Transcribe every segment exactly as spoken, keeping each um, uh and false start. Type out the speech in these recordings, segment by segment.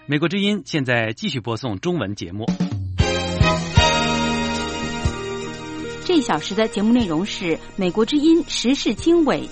美国之音现在继续播送中文节目。 这一小时的节目内容是美国之音时事经纬。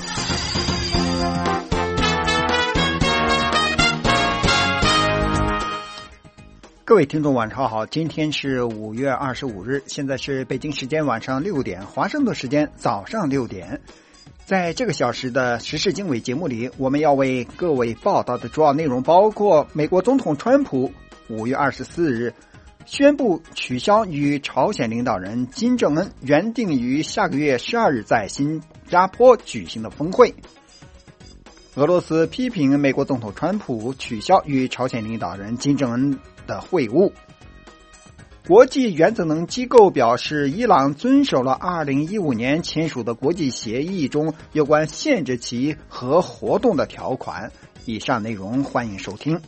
各位听众晚上好，今天是五月二十五日，现在是北京时间晚上六点，华盛顿时间早上六点。在这个小时的时事经纬节目里，我们要为各位报道的主要内容包括：美国总统川普五月二十四日宣布取消与朝鲜领导人金正恩原定于下个月十二日在新加坡举行的峰会；俄罗斯批评美国总统川普取消与朝鲜领导人金正恩的会晤；国际原子能机构表示，伊朗遵守了二零一五年签署的国际协议中有关限制其核活动的条款。以上内容欢迎收听。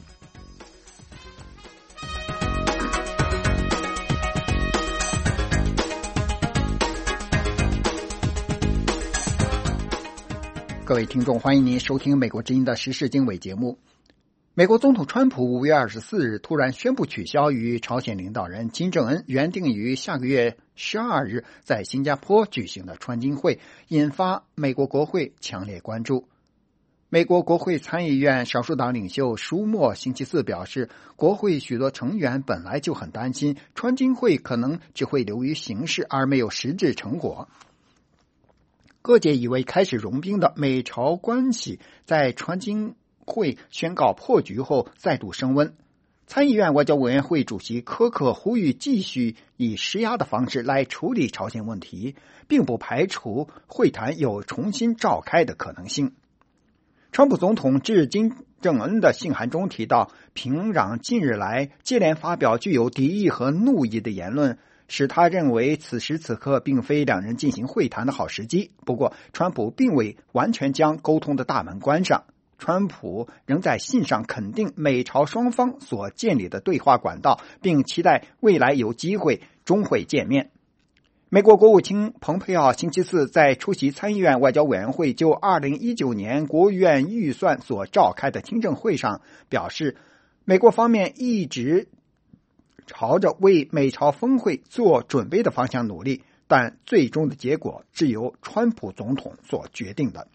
各位听众，欢迎您收听美国之音的时事经纬节目。美国总统川普五月二十四日突然宣布取消与朝鲜领导人金正恩原定于下个月十二日在新加坡举行的川金会，引发美国国会强烈关注。美国国会参议院少数党领袖舒默星期四表示，国会许多成员本来就很担心川金会可能只会流于形式而没有实质成果。各界以为开始融冰的美朝关系在川金会宣告破局后再度升温。参议院外交委员会主席柯克呼吁继续以施压的方式来处理朝鲜问题，并不排除会谈有重新召开的可能性。川普总统致金正恩的信函中提到，平壤近日来接连发表具有敌意和怒意的言论，使他认为此时此刻并非两人进行会谈的好时机。不过川普并未完全将沟通的大门关上，川普仍在信上肯定美朝双方所建立的对话管道，并期待未来有机会终会见面。美国国务卿蓬佩奥星期四在出席参议院外交委员会就二零一九年国务院预算所召开的听证会上表示，美国方面一直朝着为美朝峰会做准备的方向努力，但最终的结果是由川普总统所决定的。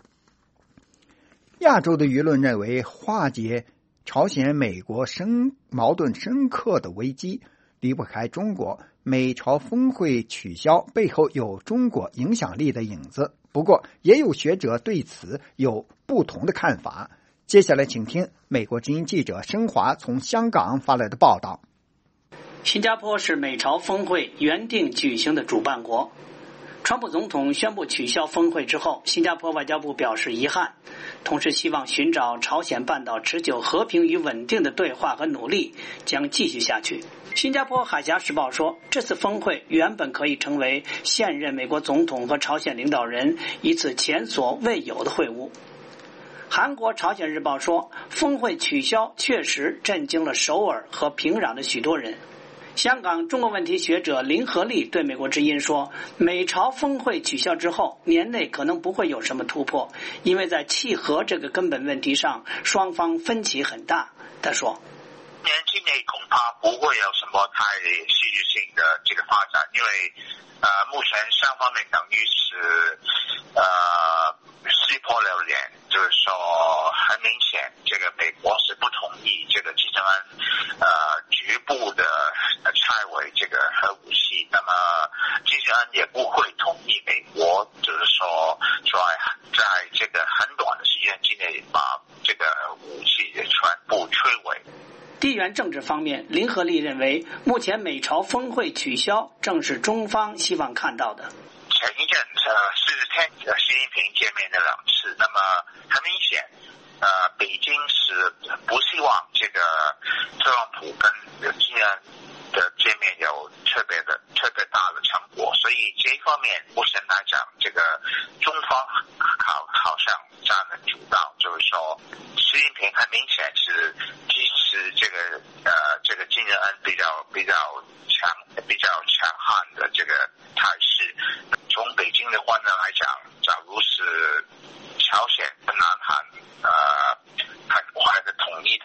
亚洲的舆论认为，化解朝鲜美国深矛盾深刻的危机离不开中国，美朝峰会取消背后有中国影响力的影子。不过也有学者对此有不同的看法。接下来请听美国之音记者申华从香港发来的报道。 新加坡是美朝峰会原定举行的主办国。川普总统宣布取消峰会之后，新加坡外交部表示遗憾，同时希望寻找朝鲜半岛持久和平与稳定的对话和努力将继续下去。新加坡海峡时报说，这次峰会原本可以成为现任美国总统和朝鲜领导人一次前所未有的会晤。韩国朝鲜日报说，峰会取消确实震惊了首尔和平壤的许多人。香港中国问题学者林和利对美国之音说，美朝峰会取消之后，年内可能不会有什么突破，因为在契合这个根本问题上，双方分歧很大。他说， 年期内恐怕不会有什么太戏剧性的这个发展，因为呃，目前双方面等于是呃撕破了脸，就是说很明显，这个美国是不同意这个金正恩呃局部的拆毁这个核武器，那么金正恩也不会同意美国，就是说在在这个很短的时间之内把这个武器全部摧毁。 地缘政治方面，林和利认为，目前美朝峰会取消正是中方希望看到的。 前一阵呃四十天习近平见面的两次，那么很明显呃北京是不希望这个特朗普跟金正恩的见面有特别的特别大的成果，所以这一方面目前来讲，这个中方好好像占了主导，就是说习近平很明显是支持这个呃这个金正恩比较比较强比较强悍的这个态势。从北京的观点来讲，假如是朝鲜跟南韩呃很快的统一他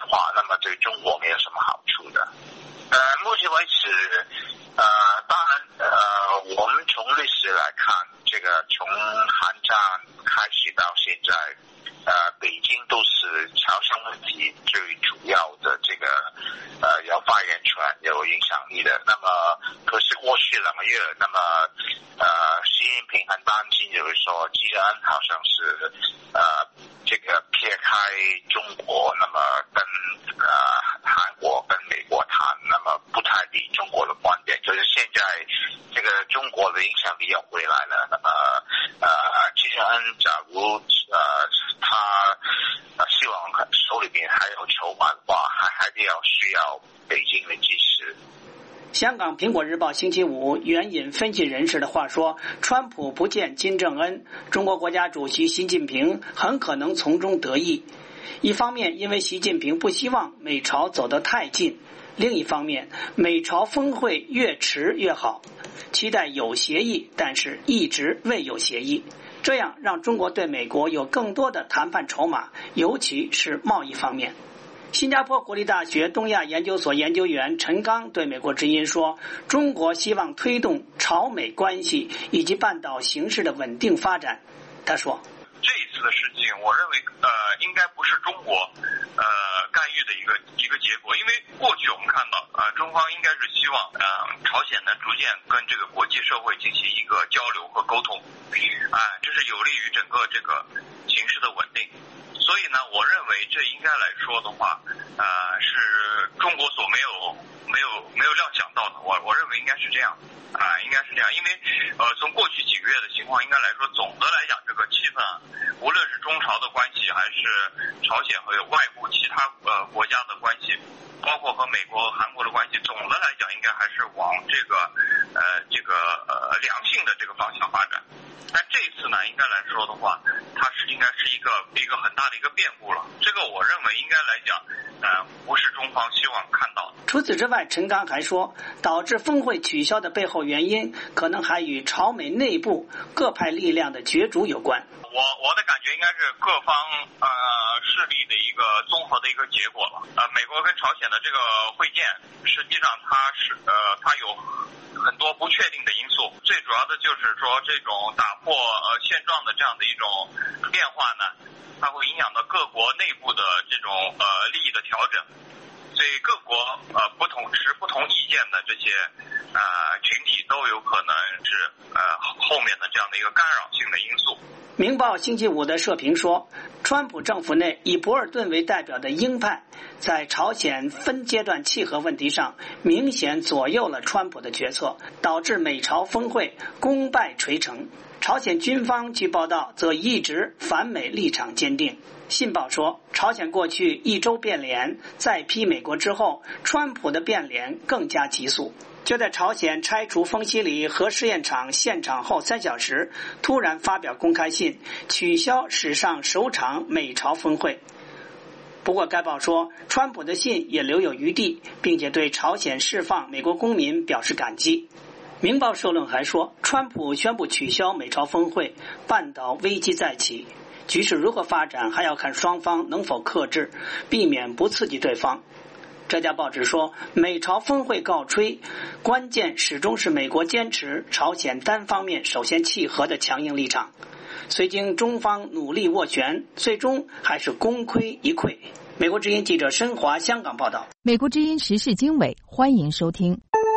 话，那么对中国没有什么好处的。呃，目前为止，呃，当然，呃，我们从历史来看，这个从韩战开始到现在，呃，北京都是朝鲜问题最主要的这个呃有发言权、有影响力的。那么，可是过去两个月，那么呃，习近平很担心，就是说，金正恩好像是呃这个撇开中国，那么跟呃韩国跟美国谈，那么不太理中国的观点。就是现在这个中国的影响力要回来了，那么呃，金正恩假如呃他呃希望手里边还有筹码的话，还还得要需要北京的支持。 香港苹果日报星期五援引分析人士的话说，川普不见金正恩，中国国家主席习近平很可能从中得益。一方面，因为习近平不希望美朝走得太近；另一方面，美朝峰会越迟越好，期待有协议，但是一直未有协议，这样让中国对美国有更多的谈判筹码，尤其是贸易方面。新加坡国立大学东亚研究所研究员陈刚对美国之音说，中国希望推动朝美关系以及半岛形势的稳定发展。他说， 这一次的事情我认为呃应该不是中国呃干预的一个一个结果，因为过去我们看到呃中方应该是希望呃朝鲜呢逐渐跟这个国际社会进行一个交流和沟通，啊、呃、这是有利于整个这个形势的稳定。所以呢，我认为这应该来说的话，呃，是中国所没有没有没有料想到的。我我认为应该是这样，啊、呃，应该是这样，因为呃，从过去几个月的情况，应该来说，总的来讲，这个气氛啊，无论是中朝的关系，还是朝鲜和外部其他呃国家的关系，包括和美国、韩国的关系，总的来讲，应该还是往这个呃这个呃良性的这个方向发展。但这一次呢，应该来说的话，它是应该是一个一个很大的一个变故了。这个我认为应该来讲，呃，不是中方希望看到的。 除此之外，陈刚还说，导致峰会取消的背后原因，可能还与朝美内部各派力量的角逐有关。 我我的感觉应该是各方呃势力的一个综合的一个结果了。呃，美国跟朝鲜的这个会见，实际上它是呃它有很多不确定的因素，最主要的就是说这种打破呃现状的这样的一种变化呢，它会影响到各国内部的这种呃利益的调整，所以各国呃不同持不同意见的这些呃群体都有可能是呃后面的这样的一个干扰性的因素。 明报星期五的社评说，川普政府内以博尔顿为代表的鹰派在朝鲜分阶段契合问题上明显左右了川普的决策，导致美朝峰会功败垂成。朝鲜军方据报道则一直反美立场坚定。信报说，朝鲜过去一周变脸，在批美国之后，川普的变脸更加急速。就在朝鲜拆除丰西里核试验场现场后三小时，突然发表公开信，取消史上首场美朝峰会。不过该报说，川普的信也留有余地，并且对朝鲜释放美国公民表示感激。明报社论还说，川普宣布取消美朝峰会，半岛危机再起，局势如何发展还要看双方能否克制，避免不刺激对方。这家报纸说，美朝峰会告吹，关键始终是美国坚持朝鲜单方面首先契合的强硬立场，虽经中方努力斡旋，最终还是功亏一篑。美国之音记者申华香港报道。 美国之音时事经纬，欢迎收听。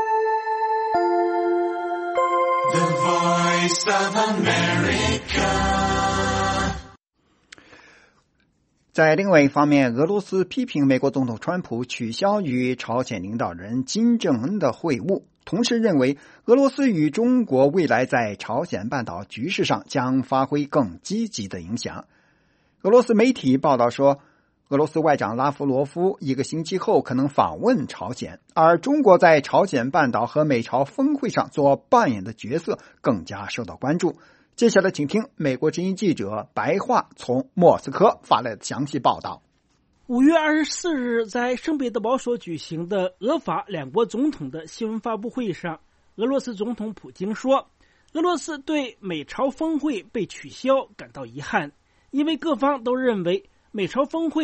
The Voice of America。 在另外一方面，俄罗斯批评美国总统川普取消与朝鲜领导人金正恩的会晤，同时认为俄罗斯与中国未来在朝鲜半岛局势上将发挥更积极的影响。俄罗斯媒体报道说，俄罗斯外长拉夫罗夫一个星期后可能访问朝鲜，而中国在朝鲜半岛和美朝峰会上所扮演的角色更加受到关注。接下来请听美国之音记者白桦从莫斯科发来的详细报道。 五月二十四日，在圣彼得堡所举行的俄法两国总统的新闻发布会上，俄罗斯总统普京说，俄罗斯对美朝峰会被取消感到遗憾，因为各方都认为美朝峰会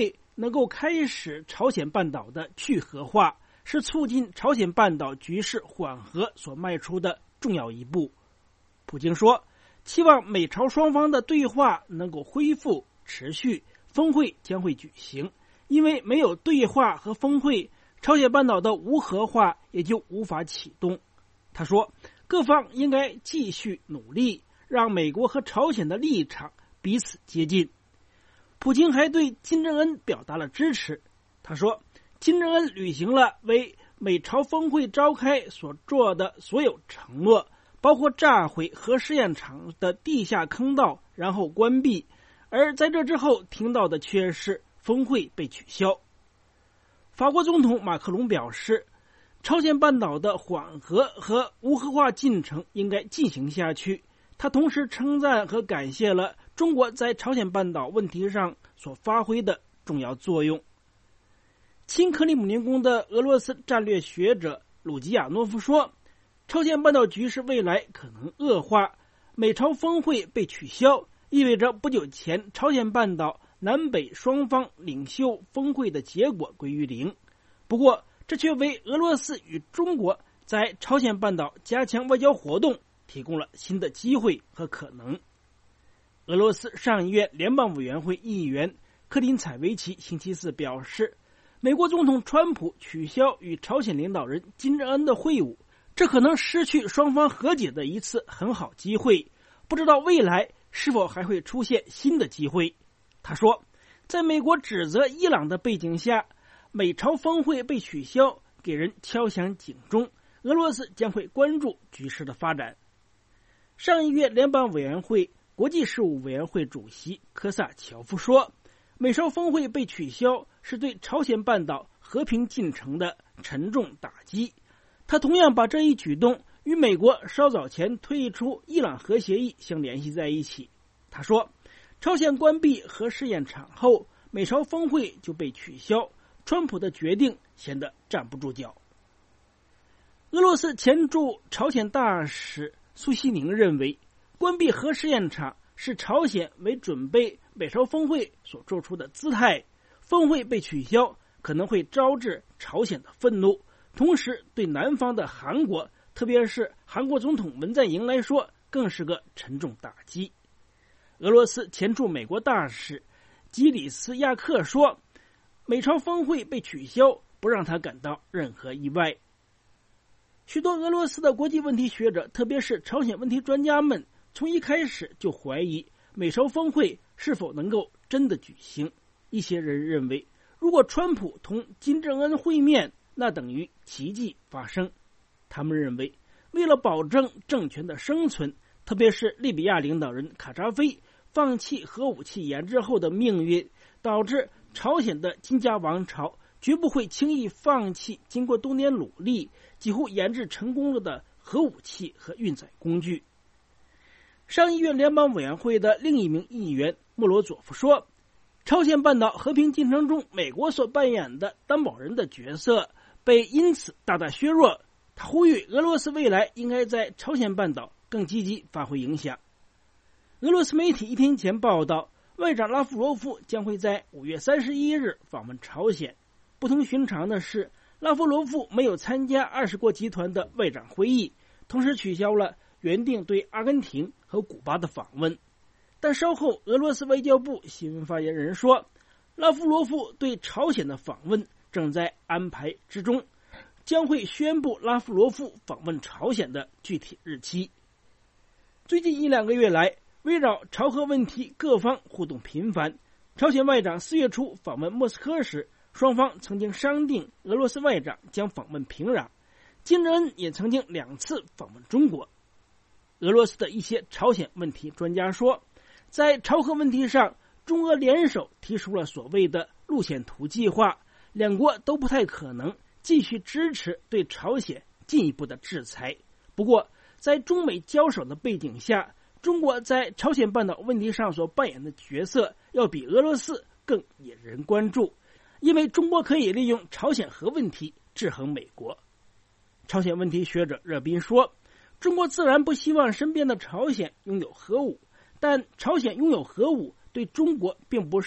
能够开始朝鲜半岛的去核化，是促进朝鲜半岛局势缓和所迈出的重要一步。普京说，期望美朝双方的对话能够恢复持续，峰会将会举行，因为没有对话和峰会，朝鲜半岛的无核化也就无法启动。他说，各方应该继续努力，让美国和朝鲜的立场彼此接近。普京还对金正恩表达了支持。他说，金正恩履行了为美朝峰会召开所做的所有承诺，包括炸毁核试验场的地下坑道然后关闭，而在这之后听到的却是峰会被取消。法国总统马克龙表示，朝鲜半岛的缓和和无核化进程应该进行下去。他同时称赞和感谢了中国在朝鲜半岛问题上所发挥的重要作用。亲克里姆林宫的俄罗斯战略学者鲁吉亚诺夫说，朝鲜半岛局势未来可能恶化，美朝峰会被取消，意味着不久前朝鲜半岛南北双方领袖峰会的结果归于零。不过，这却为俄罗斯与中国在朝鲜半岛加强外交活动提供了新的机会和可能。俄罗斯上议院联邦委员会议员克林采维奇星期四表示，美国总统川普取消与朝鲜领导人金正恩的会晤，这可能失去双方和解的一次很好机会，不知道未来是否还会出现新的机会。他说，在美国指责伊朗的背景下，美朝峰会被取消，给人敲响警钟，俄罗斯将会关注局势的发展。上议院联邦委员会国际事务委员会主席科萨乔夫说，美朝峰会被取消是对朝鲜半岛和平进程的沉重打击。他同样把这一举动与美国稍早前退出伊朗核协议相联系在一起。他说，朝鲜关闭核试验场后，美朝峰会就被取消，川普的决定显得站不住脚。俄罗斯前驻朝鲜大使苏西宁认为，关闭核试验场是朝鲜为准备美朝峰会所做出的姿态，峰会被取消可能会招致朝鲜的愤怒，同时对南方的韩国，特别是韩国总统文在寅来说，更是个沉重打击。俄罗斯前驻美国大使基里斯亚克说，美朝峰会被取消不让他感到任何意外。许多俄罗斯的国际问题学者，特别是朝鲜问题专家们，从一开始就怀疑美朝峰会是否能够真的举行。一些人认为，如果川普同金正恩会面，那等于奇迹发生。他们认为，为了保证政权的生存，特别是利比亚领导人卡扎菲放弃核武器研制后的命运，导致朝鲜的金家王朝绝不会轻易放弃经过多年努力几乎研制成功了的核武器和运载工具。上议院联邦委员会的另一名议员莫罗佐夫说，朝鲜半岛和平进程中美国所扮演的担保人的角色被因此大大削弱。他呼吁俄罗斯未来应该在朝鲜半岛更积极发挥影响。俄罗斯媒体一天前报道，外长拉夫罗夫将会在五月三十一日访问朝鲜。不同寻常的是，拉夫罗夫没有参加二十国集团的外长会议，同时取消了原定对阿根廷和古巴的访问。但稍后，俄罗斯外交部新闻发言人说，拉夫罗夫对朝鲜的访问正在安排之中，将会宣布拉夫罗夫访问朝鲜的具体日期。最近一两个月来，围绕朝核问题，各方互动频繁。朝鲜外长四月初访问莫斯科时，双方曾经商定俄罗斯外长将访问平壤。金正恩也曾经两次访问中国。俄罗斯的一些朝鲜问题专家说，在朝核问题上，中俄联手提出了所谓的路线图计划，两国都不太可能继续支持对朝鲜进一步的制裁。不过，在中美交手的背景下，中国在朝鲜半岛问题上所扮演的角色要比俄罗斯更引人关注，因为中国可以利用朝鲜核问题制衡美国。朝鲜问题学者热斌说，中国自然不希望身边的朝鲜拥有核武，但朝鲜拥有核武对中国并不是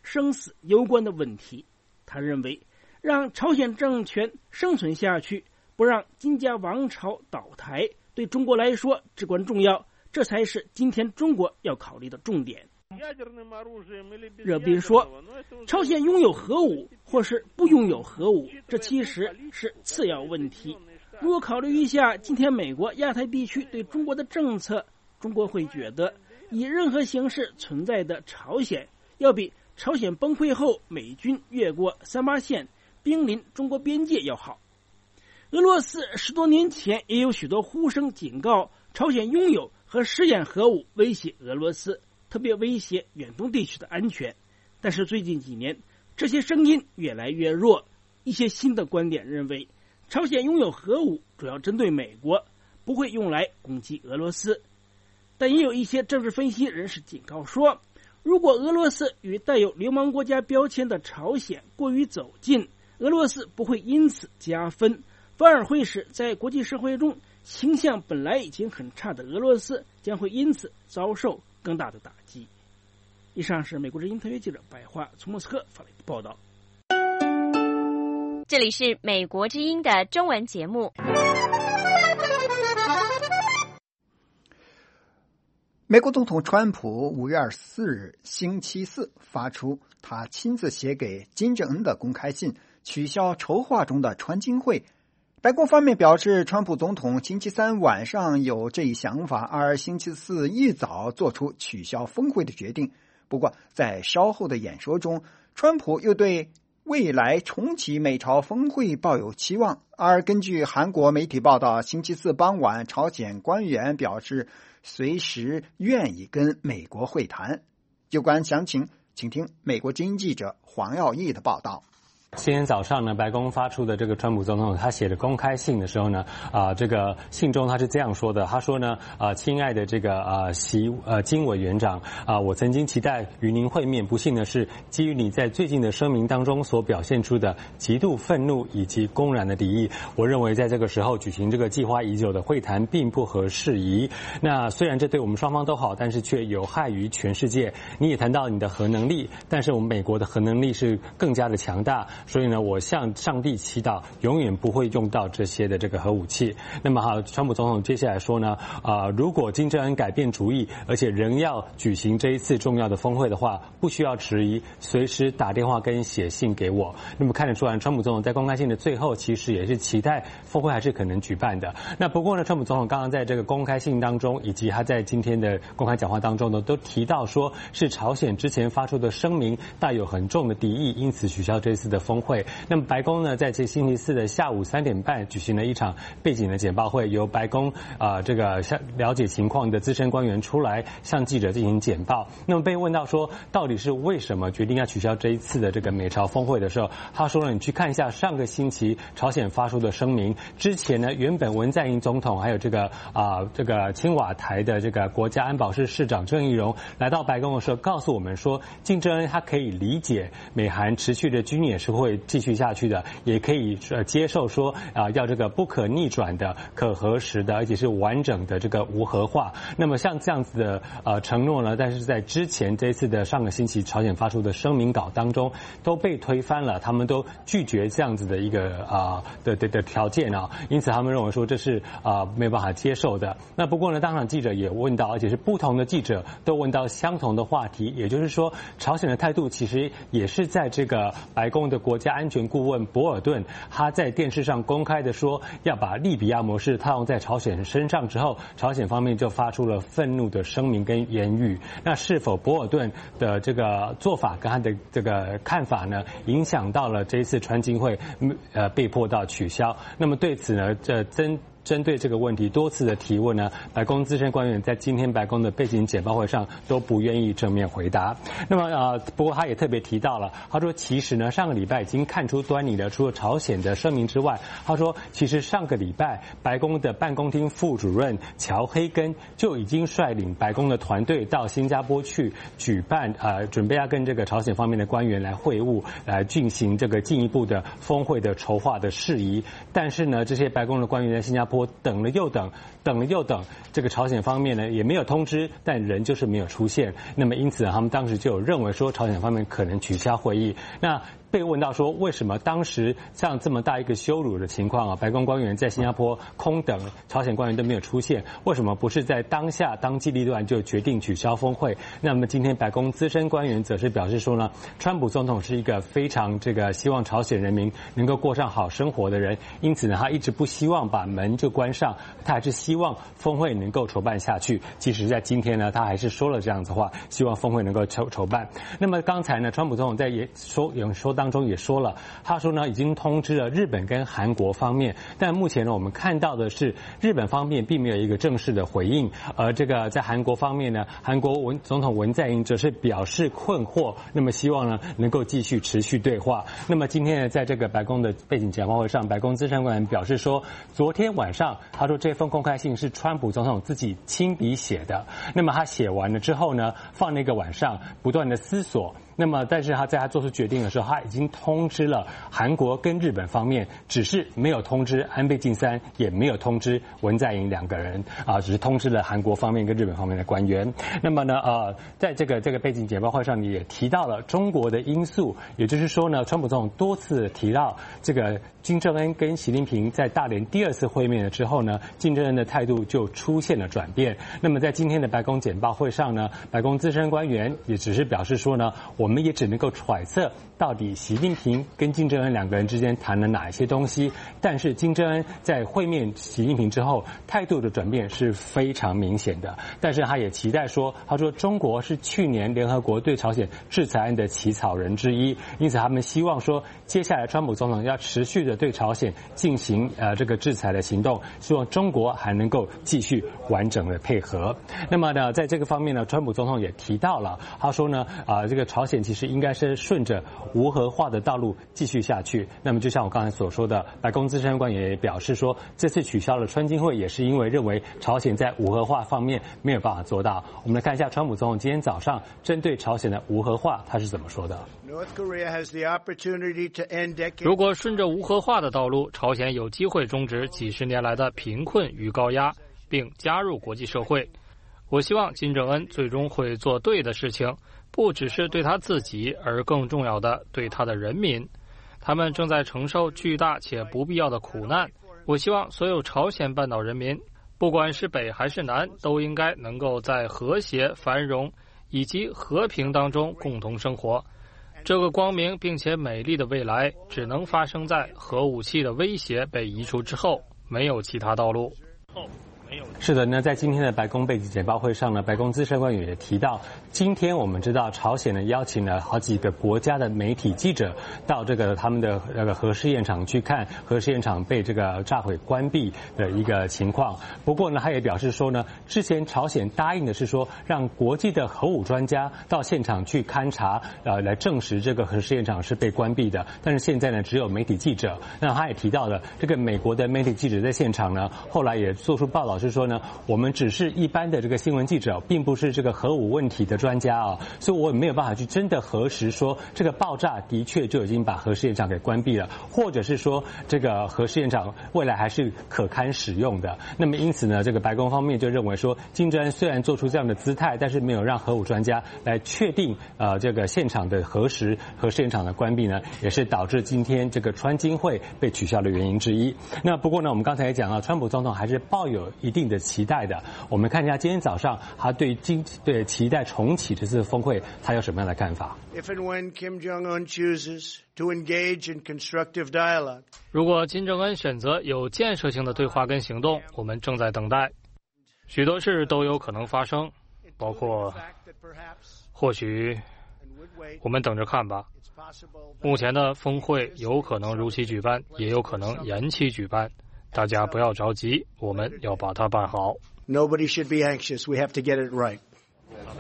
生死攸关的问题。他认为，让朝鲜政权生存下去，不让金家王朝倒台，对中国来说至关重要，这才是今天中国要考虑的重点。热宾说，朝鲜拥有核武或是不拥有核武，这其实是次要问题。如果考虑一下今天美国亚太地区对中国的政策，中国会觉得以任何形式存在的朝鲜，要比朝鲜崩溃后美军越过三八线兵临中国边界要好。俄罗斯十多年前也有许多呼声警告朝鲜拥有和试验核武，威胁俄罗斯，特别威胁远东地区的安全。但是最近几年，这些声音越来越弱。一些新的观点认为，朝鲜拥有核武主要针对美国，不会用来攻击俄罗斯。但也有一些政治分析人士警告说，如果俄罗斯与带有流氓国家标签的朝鲜过于走近，俄罗斯不会因此加分，反而会使在国际社会中形象本来已经很差的俄罗斯将会因此遭受更大的打击。以上是美国之音特约记者白桦从莫斯科发来的报道。 这里是美国之音的中文节目。 美国总统川普五月二十四日星期四发出他亲自写给金正恩的公开信，取消筹划中的川金会。白宫方面表示，川普总统星期三晚上有这一想法，而星期四一早做出取消峰会的决定。不过在稍后的演说中，川普又对未来重启美朝峰会抱有期望。而根据韩国媒体报道，星期四傍晚，朝鲜官员表示随时愿意跟美国会谈。有关详情，请听美国之音记者黄耀义的报道。 今天早上呢，白宫发出的这个川普总统他写的公开信的时候呢，啊、呃，这个信中他是这样说的，他说呢，啊、呃，亲爱的这个啊习呃金委员长啊、呃，我曾经期待与您会面，不幸的是，基于你在最近的声明当中所表现出的极度愤怒以及公然的敌意，我认为在这个时候举行这个计划已久的会谈并不合适宜。那虽然这对我们双方都好，但是却有害于全世界。你也谈到你的核能力，但是我们美国的核能力是更加的强大。所以呢，我向上帝祈祷，永远不会用到这些的这个核武器。那么哈，川普总统接下来说呢，啊、呃，如果金正恩改变主意，而且仍要举行这一次重要的峰会的话，不需要迟疑，随时打电话跟写信给我。那么看得出来，川普总统在公开信的最后，其实也是期待峰会还是可能举办的。那不过呢，川普总统刚刚在这个公开信当中，以及他在今天的公开讲话当中呢，都提到说是朝鲜之前发出的声明带有很重的敌意，因此取消这次的峰会。那么白宫呢，在这星期四的下午三点半举行了一场背景的简报会，由白宫啊、呃、这个了解情况的资深官员出来向记者进行简报。那么被问到说到底是为什么决定要取消这一次的这个美朝峰会的时候，他说了，你去看一下上个星期朝鲜发出的声明。之前呢，原本文在寅总统还有这个啊、呃、这个青瓦台的这个国家安保室市长郑义溶来到白宫的时候，告诉我们说，金正恩他可以理解美韩持续的军演是会继续下去的，也可以呃接受说啊、呃、要这个不可逆转的、可核实的，而且是完整的这个无核化。那么像这样子的呃承诺呢，但是在之前这一次的上个星期朝鲜发出的声明稿当中都被推翻了，他们都拒绝这样子的一个啊、呃、的的的条件啊，因此他们认为说这是啊、呃、没有办法接受的。那不过呢，当场记者也问到，而且是不同的记者都问到相同的话题，也就是说，朝鲜的态度其实也是在这个白宫的国家安全顾问博尔顿他在电视上公开的说要把利比亚模式套用在朝鲜身上之后，朝鲜方面就发出了愤怒的声明跟言语。那是否博尔顿的这个做法跟他的这个看法呢，影响到了这一次川金会呃被迫到取消？那么对此呢，这针针对这个问题多次的提问呢，白宫资深官员在今天白宫的背景简报会上都不愿意正面回答。那么呃，不过他也特别提到了，他说其实呢，上个礼拜已经看出端倪了。除了朝鲜的声明之外，他说其实上个礼拜白宫的办公厅副主任乔黑根就已经率领白宫的团队到新加坡去举办呃，准备要跟这个朝鲜方面的官员来会晤，来进行这个进一步的峰会的筹划的事宜。但是呢，这些白宫的官员在新加坡坡等了又等，等了又等，这个朝鲜方面呢也没有通知，但人就是没有出现。那么因此呢，他们当时就有认为说朝鲜方面可能取消会议。那被问到说为什么当时像这么大一个羞辱的情况啊，白宫官员在新加坡空等，朝鲜官员都没有出现，为什么不是在当下当机立断就决定取消峰会？那么今天白宫资深官员则是表示说呢，川普总统是一个非常这个希望朝鲜人民能够过上好生活的人，因此呢，他一直不希望把门就关上，他还是希望峰会能够筹办下去。即使在今天呢，他还是说了这样子话，希望峰会能够筹筹办。那么刚才呢，川普总统在也说有说当中也说了，他说呢已经通知了日本跟韩国方面，但目前呢我们看到的是日本方面并没有一个正式的回应，而这个在韩国方面呢，韩国文总统文在寅则是表示困惑，那么希望呢能够继续持续对话。那么今天呢，在这个白宫的背景简报会上，白宫资深官员表示说，昨天晚上他说这封公开信是川普总统自己亲笔写的，那么他写完了之后呢，放那个晚上不断的思索。那么，但是他在他做出决定的时候，他已经通知了韩国跟日本方面，只是没有通知安倍晋三，也没有通知文在寅两个人啊，只是通知了韩国方面跟日本方面的官员。那么呢，呃，在这个这个背景简报会上，也提到了中国的因素，也就是说呢，川普总统多次提到这个金正恩跟习近平在大连第二次会面了之后呢，金正恩的态度就出现了转变。那么在今天的白宫简报会上呢，白宫资深官员也只是表示说呢，我们也只能够揣测到底习近平跟金正恩两个人之间谈了哪一些东西，但是金正恩在会面习近平之后态度的转变是非常明显的。但是他也期待说，他说中国是去年联合国对朝鲜制裁案的起草人之一，因此他们希望说接下来川普总统要持续的对朝鲜进行呃这个制裁的行动，希望中国还能够继续完整的配合。那么呢，在这个方面呢，川普总统也提到了，他说呢啊、呃、这个朝鲜其实应该是顺着无核化的道路继续下去。那么就像我刚才所说的，白宫资深官员也表示说，这次取消了川金会也是因为认为朝鲜在无核化方面没有办法做到。我们来看一下川普总统今天早上针对朝鲜的无核化他是怎么说的。 如果顺着无核化的道路，朝鲜有机会终止几十年来的贫困与高压，并加入国际社会。我希望金正恩最终会做对的事情，不只是对他自己，而更重要的对他的人民。他们正在承受巨大且不必要的苦难。我希望所有朝鲜半岛人民，不管是北还是南，都应该能够在和谐、繁荣以及和平当中共同生活。这个光明并且美丽的未来，只能发生在核武器的威胁被移除之后，没有其他道路。 是的，那在今天的白宫背景简报会上呢，白宫资深官员也提到，今天我们知道朝鲜呢邀请了好几个国家的媒体记者到这个他们的那个核试验场去看核试验场被这个炸毁关闭的一个情况。不过呢，他也表示说呢，之前朝鲜答应的是说让国际的核武专家到现场去勘察，呃，来证实这个核试验场是被关闭的。但是现在呢，只有媒体记者。那他也提到了这个美国的媒体记者在现场呢，后来也做出报道。是说呢，我们只是一般的这个新闻记者，并不是这个核武问题的专家啊，所以我也没有办法去真的核实说这个爆炸的确就已经把核试验场给关闭了，或者是说这个核试验场未来还是可堪使用的。那么因此呢，这个白宫方面就认为说，金正恩虽然做出这样的姿态，但是没有让核武专家来确定呃这个现场的核实核试验场的关闭呢，也是导致今天这个川金会被取消的原因之一。那不过呢，我们刚才也讲到，川普总统还是抱有一定的期待的。我们看一下今天早上他对今对期待重启这次峰会他有什么样的看法。 If and when Kim Jong-un chooses to engage in constructive dialogue. 如果金正恩选择有建设性的对话跟行动，我们正在等待。许多事都有可能发生，包括或许我们等着看吧。目前的峰会有可能如期举办，也有可能延期举办。大家不要着急，我们要把它办好。 Nobody should be anxious. We have to get it right.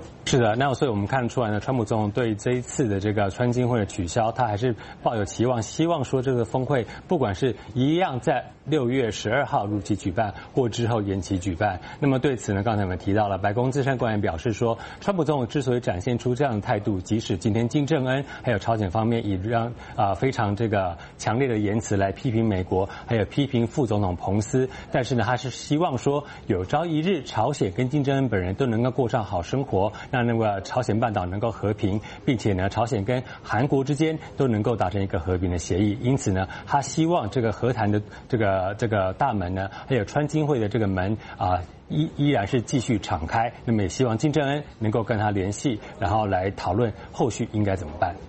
是的，那所以我们看出来呢，川普总统对这一次的这个川金会的取消，他还是抱有期望，希望说这个峰会不管是一样在六月十二号如期举办，或之后延期举办。那么对此呢，刚才我们提到了，白宫资深官员表示说，川普总统之所以展现出这样的态度，即使今天金正恩还有朝鲜方面以让啊、呃、非常这个强烈的言辞来批评美国，还有批评副总统彭斯，但是呢，他是希望说有朝一日朝鲜跟金正恩本人都能够过上好生活。让那个朝鲜半岛能够和平，并且呢，朝鲜跟韩国之间都能够达成一个和平的协议。因此呢，他希望这个和谈的这个这个大门呢，还有川金会的这个门啊，依依然是继续敞开。那么也希望金正恩能够跟他联系，然后来讨论后续应该怎么办。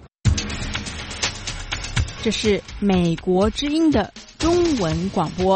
这是美国之音的中文广播。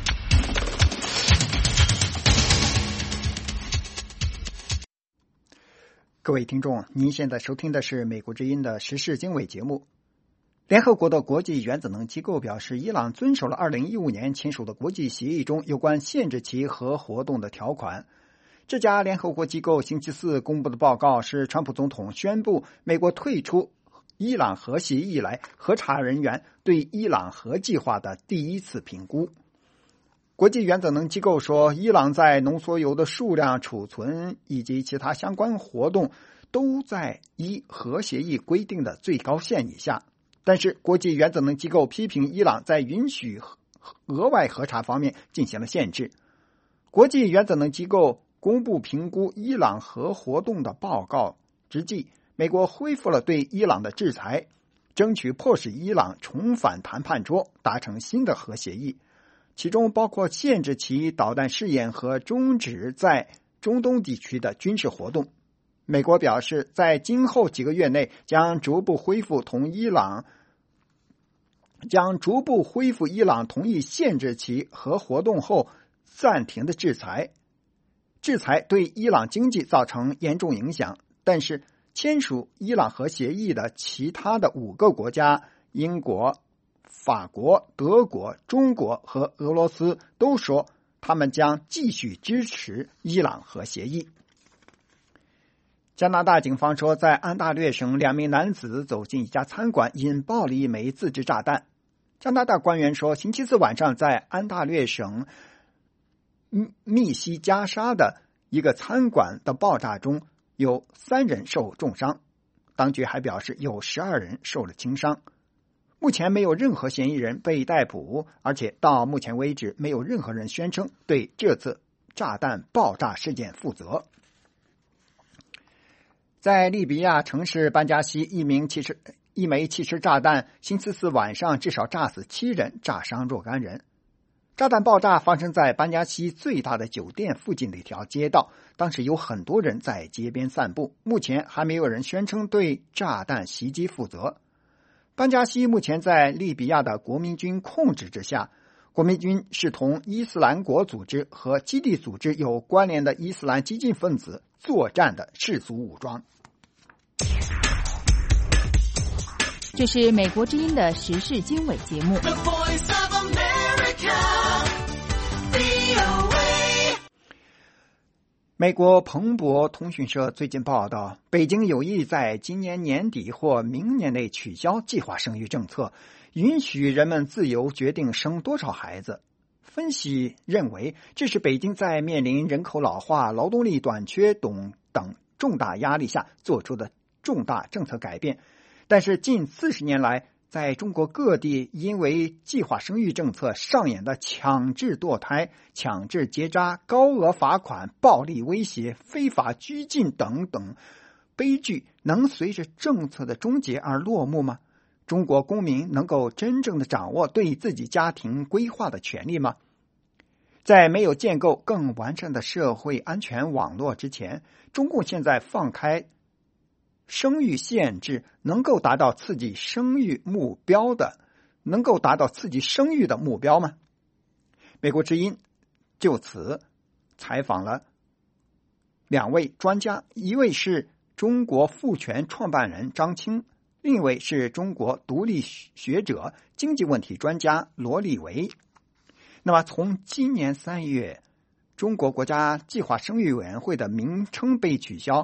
各位听众，您现在收听的是美国之音的时事经纬节目。联合国的国际原子能机构表示，伊朗遵守了二零一五年签署的国际协议中有关限制其核活动的条款。这家联合国机构星期四公布的报告是川普总统宣布美国退出伊朗核协议以来，核查人员对伊朗核计划的第一次评估。国际原子能机构说，伊朗在浓缩铀的数量、储存以及其他相关活动都在依核协议规定的最高线以下。但是国际原子能机构批评伊朗在允许额外核查方面进行了限制。国际原子能机构公布评估伊朗核活动的报告之际，美国恢复了对伊朗的制裁，争取迫使伊朗重返谈判桌，达成新的核协议，其中包括限制其导弹试验和终止在中东地区的军事活动。美国表示，在今后几个月内将逐步恢复同伊朗将逐步恢复伊朗同意限制其核活动后暂停的制裁。制裁对伊朗经济造成严重影响，但是签署伊朗核协议的其他的五个国家——英国、法国、德国、中国和俄罗斯都说他们将继续支持伊朗核协议。加拿大警方说，在安大略省两名男子走进一家餐馆，引爆了一枚自制炸弹。加拿大官员说，星期四晚上在安大略省密西加沙的一个餐馆的爆炸中有三人受重伤，当局还表示有十二人受了轻伤。目前没有任何嫌疑人被逮捕，而且到目前为止没有任何人宣称对这次炸弹爆炸事件负责。在利比亚城市班加西，一名汽车一枚汽车炸弹星期四晚上至少炸死七人，炸伤若干人。炸弹爆炸发生在班加西最大的酒店附近的一条街道，当时有很多人在街边散步。目前还没有人宣称对炸弹袭击负责。班加西目前在利比亚的国民军控制之下，国民军是同伊斯兰国组织和基地组织有关联的伊斯兰激进分子作战的世俗武装。 这是美国之音的时事经纬节目。 美国彭博通讯社最近报道，北京有意在今年年底或明年内取消计划生育政策，允许人们自由决定生多少孩子。分析认为，这是北京在面临人口老化、劳动力短缺等等重大压力下做出的重大政策改变。但是近四十年来，在中国各地因为计划生育政策上演的强制堕胎、强制结扎、高额罚款、暴力威胁、非法拘禁等等悲剧，能随着政策的终结而落幕吗？中国公民能够真正的掌握对自己家庭规划的权利吗？在没有建构更完善的社会安全网络之前，中共现在放开生育限制，能够达到刺激生育目标的，能够达到刺激生育的目标吗？美国之音就此采访了两位专家，一位是中国妇权创办人张青，另一位是中国独立学者、经济问题专家罗立维。那么从今年三月中国国家计划生育委员会的名称被取消，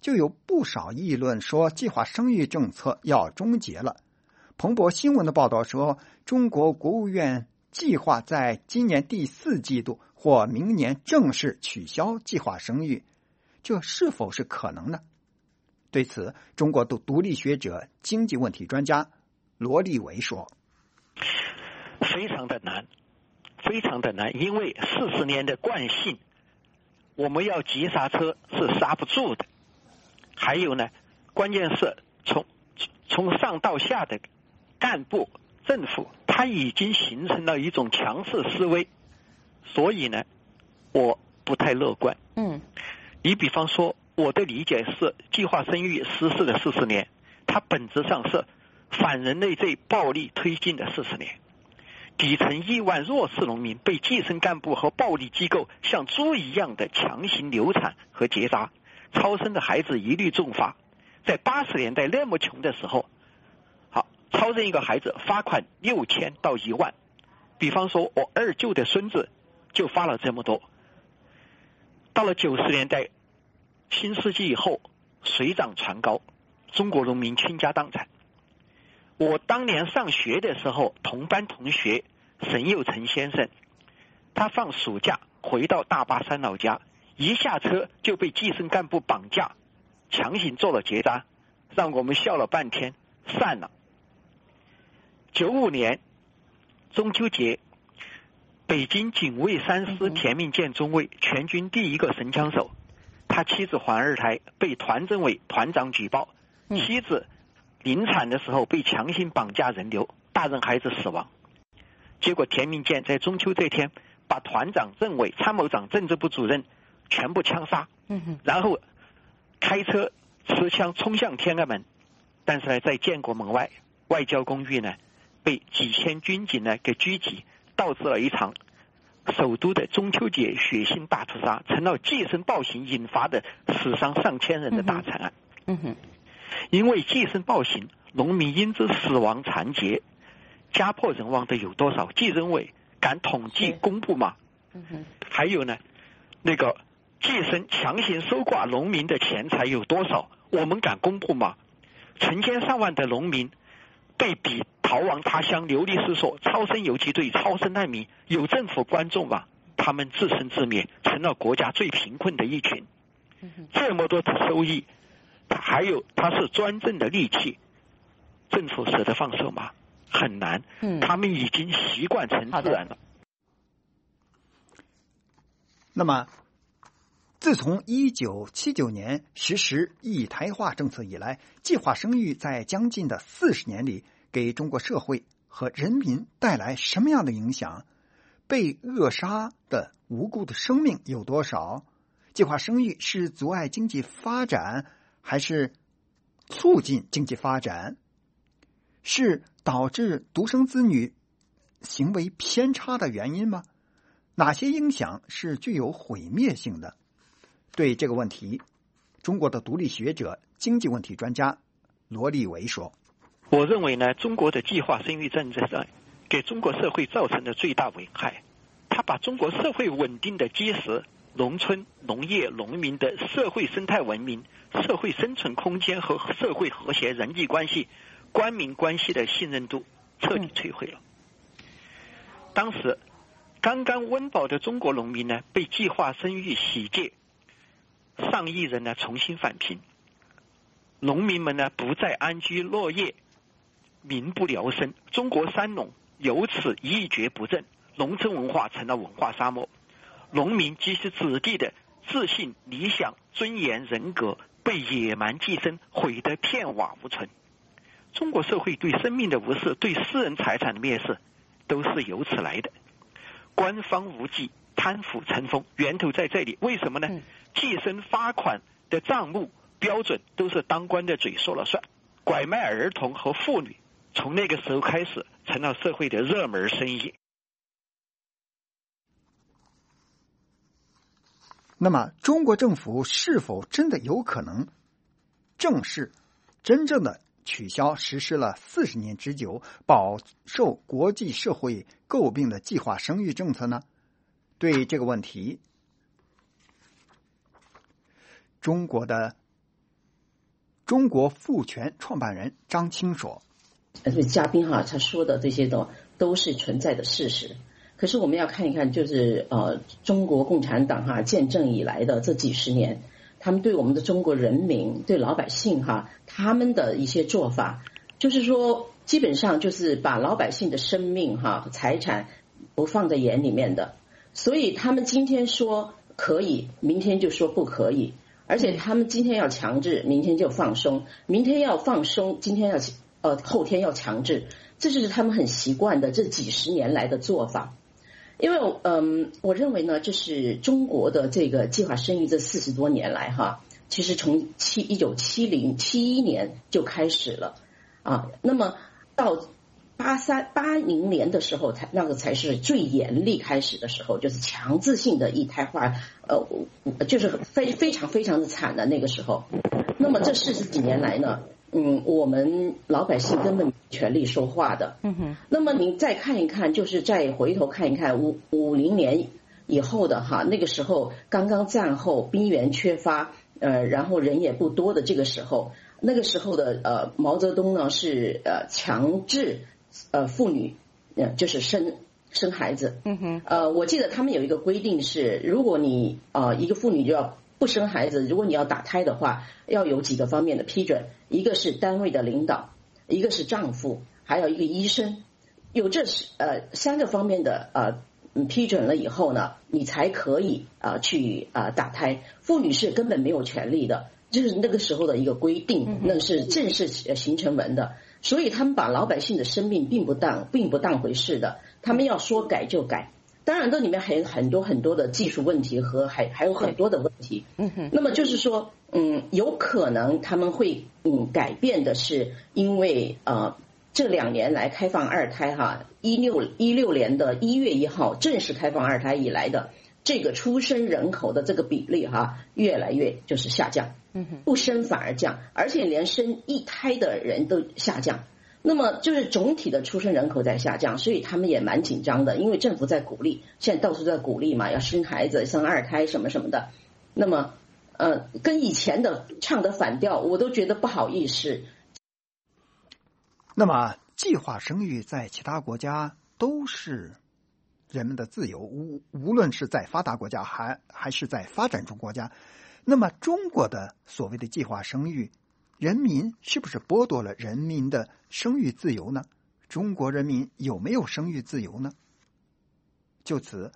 就有不少议论说计划生育政策要终结了。彭博新闻的报道说，中国国务院计划在今年第四季度或明年正式取消计划生育，这是否是可能呢？对此，中国的独立学者、经济问题专家罗立伟说： 非常的难，非常的难，因为四十年的惯性，我们要急刹车是刹不住的。还有呢，关键是从从上到下的干部政府，它已经形成了一种强势思维，所以呢，我不太乐观。 嗯， 你比方说，我的理解是，计划生育实施了四十年，它本质上是反人类罪暴力推进的四十年。底层亿万弱势农民被基层干部和暴力机构像猪一样的强行流产和结扎，超生的孩子一律重罚。在八十年代那么穷的时候，好，超生一个孩子罚款六千到一万。比方说，我二舅的孙子就发了这么多。到了九十年代，新世纪以后，水涨船高，中国农民倾家荡产。我当年上学的时候，同班同学沈有成先生，他放暑假回到大巴山老家，一下车就被基层干部绑架，强行做了结扎，让我们笑了半天，散了。九五年中秋节，北京警卫三师田命健中尉，全军第一个神枪手，他妻子怀二胎，被团政委团长举报，妻子临产的时候被强行绑架人流，大人孩子死亡。结果田命健在中秋这天把团长、政委、参谋长、政治部主任全部枪杀，然后开车持枪冲向天安门。但是呢，在建国门外外交公寓呢，被几千军警呢给狙击，导致了一场首都的中秋节血腥大屠杀，成了计生暴行引发的死伤上千人的大惨案。 嗯哼， 因为计生暴行，农民因之死亡残疾、家破人亡的有多少？计生委敢统计公布吗？ 嗯哼， 还有呢，那个计生强行收刮农民的钱财有多少？我们敢公布吗？成千上万的农民被逼逃亡他乡，流离失所，超生游击队、超生难民，有政府关注吗？他们自生自灭，成了国家最贫困的一群。这么多的收益，还有它是专政的利器，政府舍得放手吗？很难。 嗯， 他们已经习惯成自然了。 那么，自从一九七九年实施一胎化政策以来，计划生育在将近的四十年里，给中国社会和人民带来什么样的影响？被扼杀的无辜的生命有多少？计划生育是阻碍经济发展，还是促进经济发展？是导致独生子女行为偏差的原因吗？哪些影响是具有毁灭性的？对这个问题，中国的独立学者、经济问题专家罗立伟说： 我认为呢，中国的计划生育政策呢，给中国社会造成的最大危害，它把中国社会稳定的基石、农村、农业、农民的社会生态文明、社会生存空间和社会和谐人际关系、官民关系的信任度彻底摧毁了。当时刚刚温饱的中国农民呢，被计划生育洗劫，上亿人呢重新返贫，农民们呢不再安居乐业，民不聊生，中国三农由此一蹶不振，农村文化成了文化沙漠，农民及其子弟的自信、理想、尊严、人格被野蛮寄生，毁得片瓦无存。中国社会对生命的无视，对私人财产的蔑视，都是由此来的。官方无忌，贪腐成风，源头在这里。为什么呢？计生发款的账目标准都是当官的嘴说了算，拐卖儿童和妇女从那个时候开始成了社会的热门生意。 那么中国政府是否真的有可能正式真正的取消实施了四十年之久饱受国际社会诟病的计划生育政策呢？对这个问题，中国的中国妇权创办人张青说：“ 呃，嘉宾哈，他说的这些都都是存在的事实。可是我们要看一看，就是呃，中国共产党哈建政以来的这几十年，他们对我们的中国人民、对老百姓哈，他们的一些做法，就是说，基本上就是把老百姓的生命哈、财产不放在眼里面的。所以他们今天说可以，明天就说不可以，而且他们今天要强制，明天就放松，明天要放松，今天要呃后天要强制，这就是他们很习惯的这几十年来的做法。因为嗯，我认为呢，就是中国的这个计划生育这四十多年来哈，其实从七一九七零七一年就开始了啊，那么到八三八零年的时候，才那个才是最严厉开始的时候，就是强制性的一胎化，呃，就是非非常非常的惨的那个时候。那么这四十几年来呢，嗯，我们老百姓根本没权利说话的。嗯哼。那么您再看一看，就是再回头看一看五五零年以后的哈，那个时候刚刚战后兵源缺乏，呃，然后人也不多的这个时候，那个时候的呃毛泽东呢是呃强制呃妇女呃就是生生孩子。嗯哼。呃，我记得他们有一个规定是，如果你呃一个妇女就要不生孩子，如果你要打胎的话，要有几个方面的批准，一个是单位的领导，一个是丈夫，还有一个医生，有这呃三个方面的呃批准了以后呢，你才可以啊、呃、去啊、呃、打胎。妇女是根本没有权利的，就是那个时候的一个规定，那是正式形成文的。所以他们把老百姓的生命并不当并不当回事的，他们要说改就改。当然，这里面还有很多很多的技术问题和还还有很多的问题。嗯哼。那么就是说，嗯，有可能他们会嗯改变的是，因为呃这两年来开放二胎哈，一六一六年的一月一号正式开放二胎以来的这个出生人口的这个比例哈，越来越就是下降。嗯哼。不生反而降，而且连生一胎的人都下降。那么就是总体的出生人口在下降，所以他们也蛮紧张的，因为政府在鼓励，现在到处在鼓励嘛，要生孩子、生二胎什么什么的。那么，呃，跟以前的唱的反调，我都觉得不好意思。 那么，计划生育在其他国家都是人们的自由，无无论是在发达国家还还是在发展中国家。那么，中国的所谓的计划生育，人民是不是剥夺了人民的生育自由呢？中国人民有没有生育自由呢？就此，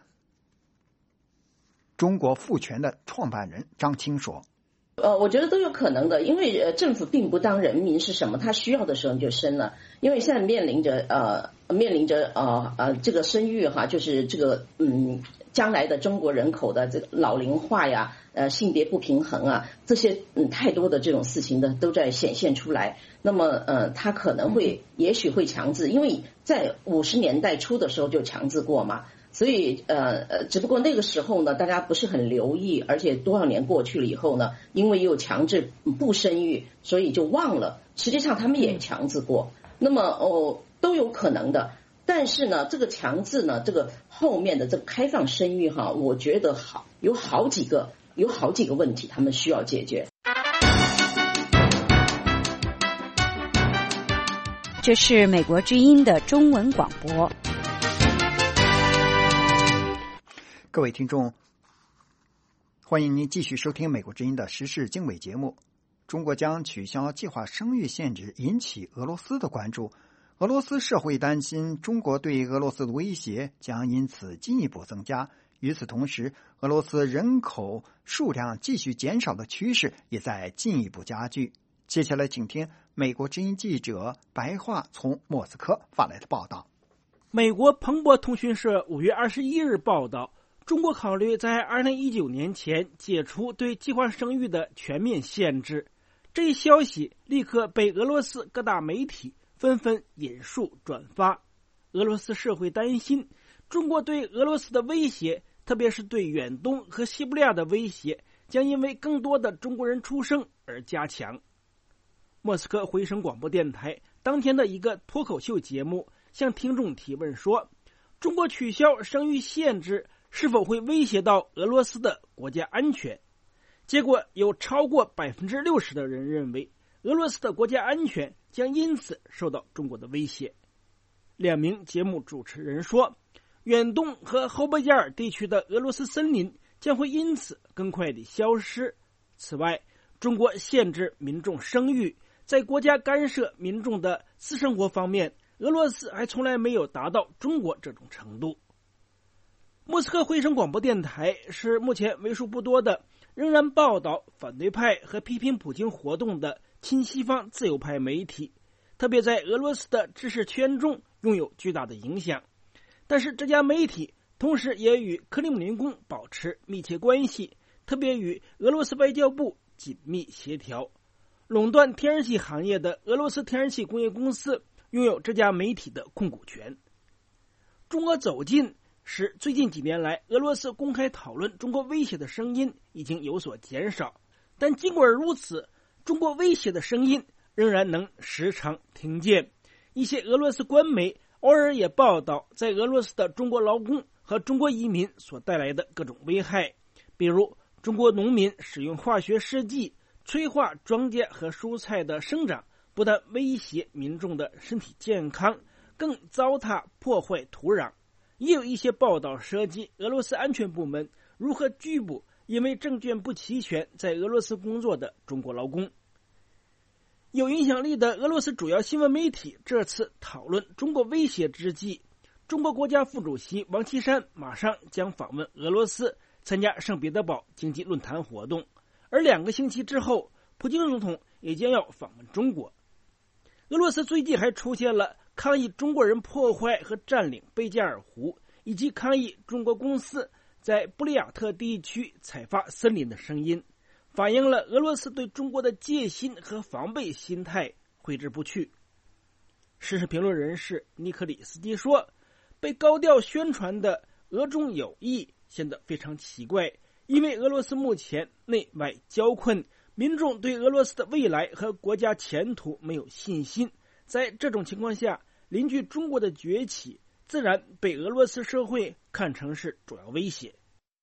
中国妇权的创办人张青说：“ 呃，我觉得都有可能的，因为呃，政府并不当人民是什么，他需要的时候就生了。因为现在面临着呃，面临着呃呃这个生育哈，就是这个嗯，将来的中国人口的这个老龄化呀。”呃，性别不平衡啊，这些嗯太多的这种事情的都在显现出来。那么，呃，他可能会，也许会强制，因为在五十年代初的时候就强制过嘛。所以，呃呃，只不过那个时候呢，大家不是很留意，而且多少年过去了以后呢，因为又强制不生育，所以就忘了。实际上他们也强制过，那么哦都有可能的。但是呢，这个强制呢，这个后面的这个开放生育哈，我觉得好有好几个。有好几个问题，他们需要解决。 这是美国之音的中文广播。 各位听众，欢迎您继续收听美国之音的时事经纬节目。中国将取消计划生育限制，引起俄罗斯的关注。俄罗斯社会担心中国对俄罗斯的威胁将因此进一步增加。与此同时，俄罗斯人口数量继续减少的趋势也在进一步加剧。接下来请听美国之音记者白桦从莫斯科发来的报道。 美国彭博通讯社五月二十一日报道，中国考虑在二零一九年前解除对计划生育的全面限制。这一消息立刻被俄罗斯各大媒体纷纷引述转发。俄罗斯社会担心中国对俄罗斯的威胁，特别是对远东和西伯利亚的威胁，将因为更多的中国人出生而加强。莫斯科回声广播电台当天的一个脱口秀节目向听众提问说，中国取消生育限制是否会威胁到俄罗斯的国家安全？结果有超过百分之六十的人认为， 俄罗斯的国家安全将因此受到中国的威胁。两名节目主持人说，远东和后贝加尔地区的俄罗斯森林将会因此更快地消失。此外，中国限制民众生育，在国家干涉民众的私生活方面，俄罗斯还从来没有达到中国这种程度。莫斯科回声广播电台是目前为数不多的仍然报道反对派和批评普京活动的亲西方自由派媒体，特别在俄罗斯的知识圈中拥有巨大的影响。但是这家媒体同时也与克里姆林宫保持密切关系，特别与俄罗斯外交部紧密协调。垄断天然气行业的俄罗斯天然气工业公司拥有这家媒体的控股权。中俄走近使最近几年来俄罗斯公开讨论中国威胁的声音已经有所减少，但尽管如此，中国威胁的声音仍然能时常听见。一些俄罗斯官媒偶尔也报道在俄罗斯的中国劳工和中国移民所带来的各种危害，比如中国农民使用化学试剂催化庄稼和蔬菜的生长，不但威胁民众的身体健康，更糟蹋破坏土壤。也有一些报道涉及俄罗斯安全部门如何拘捕因为证件不齐全在俄罗斯工作的中国劳工。有影响力的俄罗斯主要新闻媒体这次讨论中国威胁之际，中国国家副主席王岐山马上将访问俄罗斯，参加圣彼得堡经济论坛活动，而两个星期之后，普京总统也将要访问中国。俄罗斯最近还出现了抗议中国人破坏和占领贝加尔湖，以及抗议中国公司在布里亚特地区采伐森林的声音，反映了俄罗斯对中国的戒心和防备心态挥之不去。时事评论人士尼克里斯基说，被高调宣传的俄中友谊显得非常奇怪，因为俄罗斯目前内外交困，民众对俄罗斯的未来和国家前途没有信心。在这种情况下，邻居中国的崛起自然被俄罗斯社会看成是主要威胁。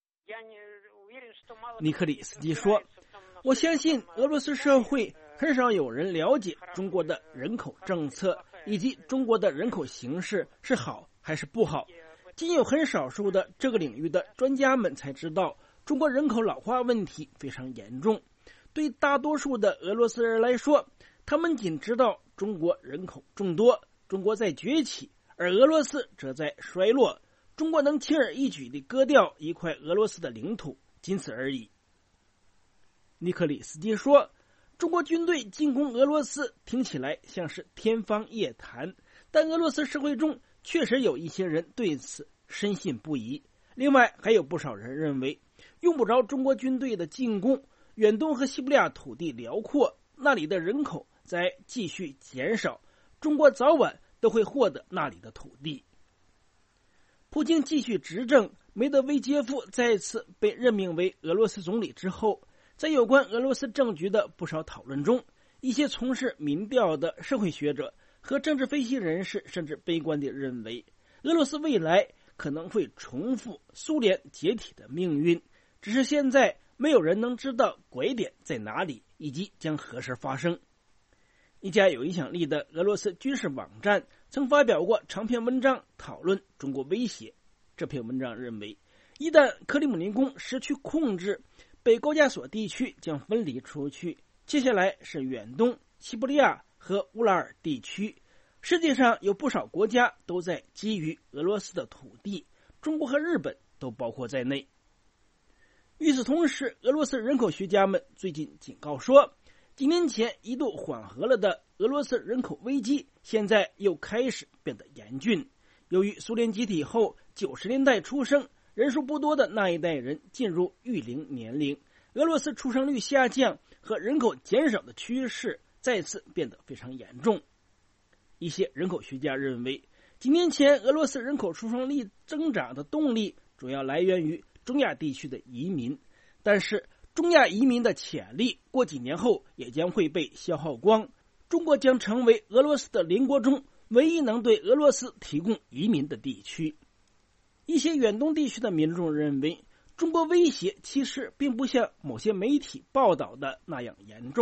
尼克里斯基说，我相信俄罗斯社会很少有人了解中国的人口政策以及中国的人口形势是好还是不好，仅有很少数的这个领域的专家们才知道中国人口老化问题非常严重。对大多数的俄罗斯人来说，他们仅知道中国人口众多，中国在崛起，而俄罗斯则在衰落，中国能轻而易举地割掉一块俄罗斯的领土，仅此而已。尼克里斯基说，中国军队进攻俄罗斯听起来像是天方夜谭，但俄罗斯社会中确实有一些人对此深信不疑。另外还有不少人认为，用不着中国军队的进攻，远东和西伯利亚土地辽阔，那里的人口在继续减少，中国早晚都会获得那里的土地。普京继续执政，梅德韦杰夫再次被任命为俄罗斯总理之后，在有关俄罗斯政局的不少讨论中，一些从事民调的社会学者和政治分析人士甚至悲观地认为，俄罗斯未来可能会重复苏联解体的命运，只是现在没有人能知道拐点在哪里以及将何时发生。一家有影响力的俄罗斯军事网站曾发表过长篇文章讨论中国威胁。这篇文章认为，一旦克里姆林宫失去控制，北高加索地区将分离出去，接下来是远东、西伯利亚和乌拉尔地区。世界上有不少国家都在觊觎俄罗斯的土地，中国和日本都包括在内。与此同时，俄罗斯人口学家们最近警告说，几年前一度缓和了的俄罗斯人口危机现在又开始变得严峻。由于苏联解体后九十年代出生人数不多的那一代人进入育龄年龄，俄罗斯出生率下降和人口减少的趋势再次变得非常严重。一些人口学家认为，几年前俄罗斯人口出生率增长的动力主要来源于中亚地区的移民，但是中亚移民的潜力过几年后也将会被消耗光，中国将成为俄罗斯的邻国中唯一能对俄罗斯提供移民的地区。一些远东地区的民众认为，中国威胁其实并不像某些媒体报道的那样严重，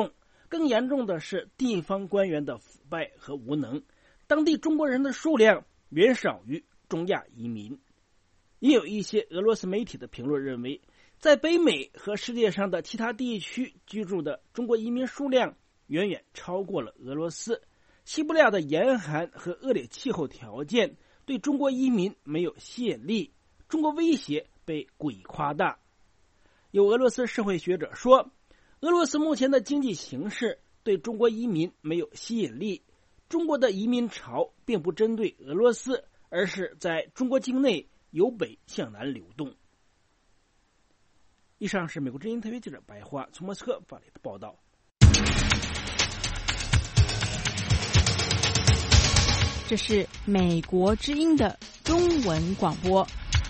更严重的是地方官员的腐败和无能，当地中国人的数量远少于中亚移民。也有一些俄罗斯媒体的评论认为，在北美和世界上的其他地区居住的中国移民数量远远超过了俄罗斯。西伯利亚的严寒和恶劣气候条件对中国移民没有吸引力，中国威胁被故意夸大。有俄罗斯社会学者说，俄罗斯目前的经济形势对中国移民没有吸引力，中国的移民潮并不针对俄罗斯，而是在中国境内由北向南流动。以上是美国之音特约记者白华从莫斯科发来的报道。 这是美国之音的中文广播。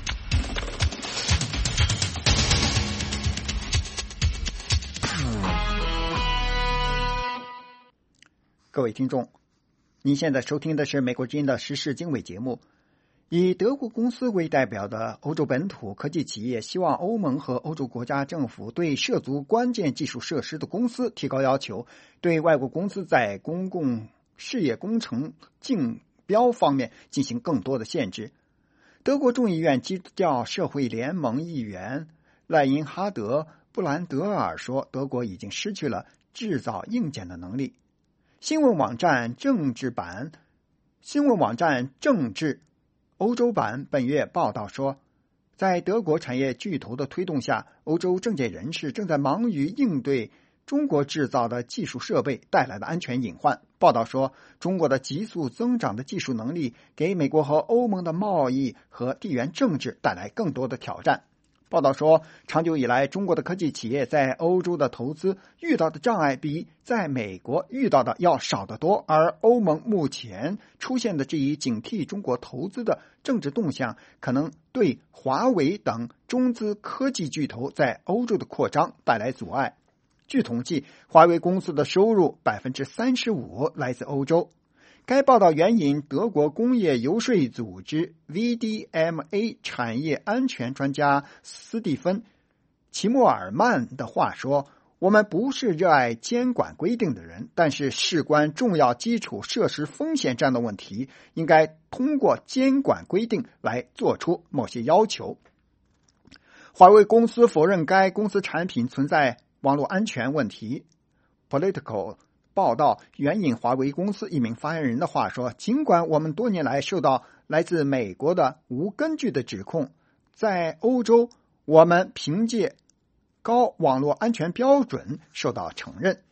各位听众，您现在收听的是美国之音的时事经纬节目。以德国公司为代表的欧洲本土科技企业希望欧盟和欧洲国家政府对涉足关键技术设施的公司提高要求，对外国公司在公共事业工程竞标方面进行更多的限制。德国众议院基督教社会联盟议员赖因哈德·布兰德尔说，德国已经失去了制造硬件的能力。新闻网站政治版新闻网站政治欧洲版本月报道说，在德国产业巨头的推动下，欧洲政界人士正在忙于应对中国制造的技术设备带来的安全隐患。报道说，中国的急速增长的技术能力给美国和欧盟的贸易和地缘政治带来更多的挑战。报道说，长久以来，中国的科技企业在欧洲的投资遇到的障碍比在美国遇到的要少得多，而欧盟目前出现的这一警惕中国投资的政治动向，可能对华为等中资科技巨头在欧洲的扩张带来阻碍。据统计，华为公司的收入 百分之三十五 来自欧洲。该报道援引德国工业游说组织 V D M A 产业安全专家斯蒂芬·齐默尔曼的话说，我们不是热爱监管规定的人，但是事关重要基础设施风险这样的问题，应该通过监管规定来做出某些要求。华为公司否认该公司产品存在网络安全问题。Political报道援引华为公司一名发言人的话说，尽管我们多年来受到来自美国的无根据的指控，在欧洲我们凭借高网络安全标准受到承认。